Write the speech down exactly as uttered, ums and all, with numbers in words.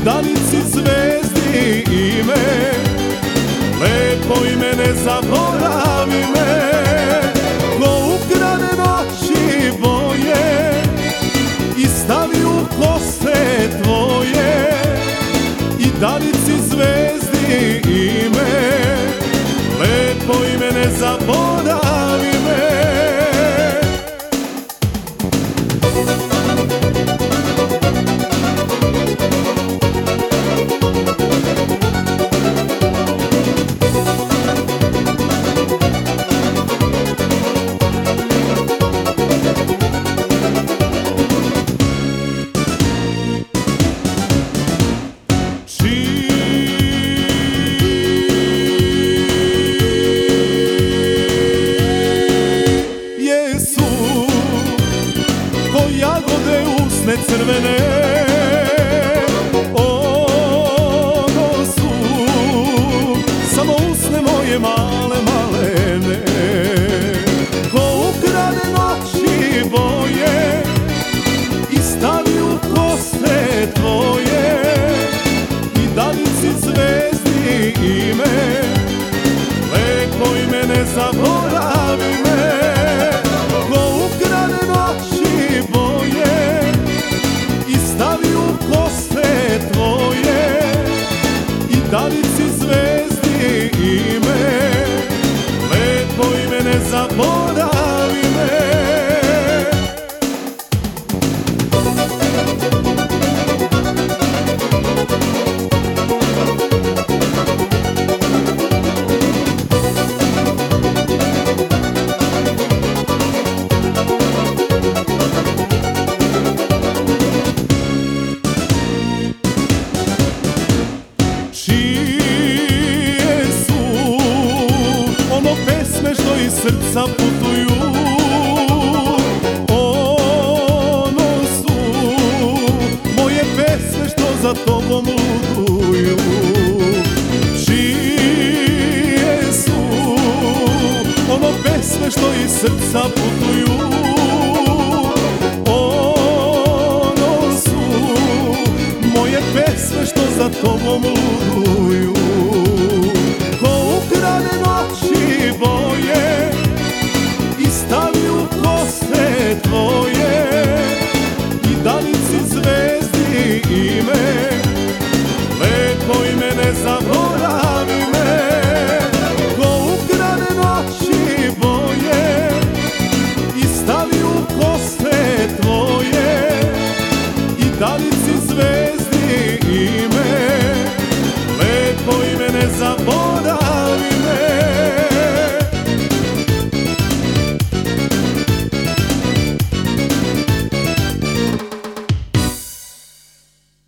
danici zvezdi ime, lepo ime ne zaboravi me. Ko ukrade noći boje i stavi u kose tvoje, i danici zvezdi ime, lepo ime ne zaboravi me. Jagode usne crvene, ono su samo usne moje male malene. Ko ukrade noći boje i stavi u kose tvoje, i danici zvezdi ime, lepo ime ne zaboravi me. Ko ukrade noći boje i stavi u kose tvoje, i danici zvezdi ime, lepo ime ne zaboravi me. Čije su ono pesme što iz srca putuju, ono su moje pesme što za tobom luduju. Čije su ono pesme što iz srca putuju, ono su moje pesme što za tobom luduju.